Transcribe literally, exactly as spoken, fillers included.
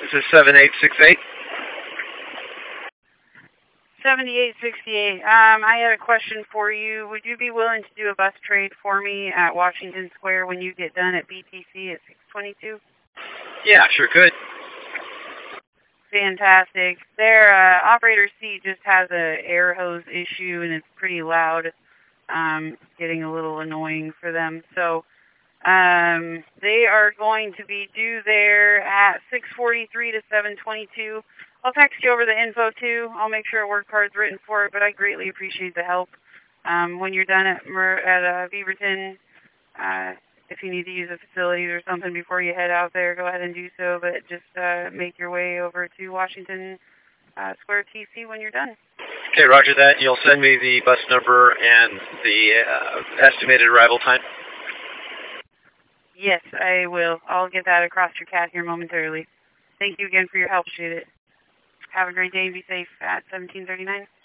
This is seven eight six eight. seventy-eight sixty-eight. Um, I had a question for you. Would you be willing to do a bus trade for me at Washington Square when you get done at B T C at six twenty-two? Yeah, sure could. Fantastic. Their uh, operator seat just has a air hose issue, and it's pretty loud. Um, getting a little annoying for them. So um, they are going to be due there at six forty-three to seven twenty-two. I'll text you over the info, too. I'll make sure a work card's written for it, but I greatly appreciate the help. Um, when you're done at, Mer at uh, Beaverton, uh, if you need to use the facilities or something before you head out there, go ahead and do so, but just uh, make your way over to Washington uh, Square T C when you're done. Okay, roger that. You'll send me the bus number and the uh, estimated arrival time? Yes, I will. I'll get that across your cat here momentarily. Thank you again for your help, appreciate it. Have a great day and be safe at seventeen thirty-nine.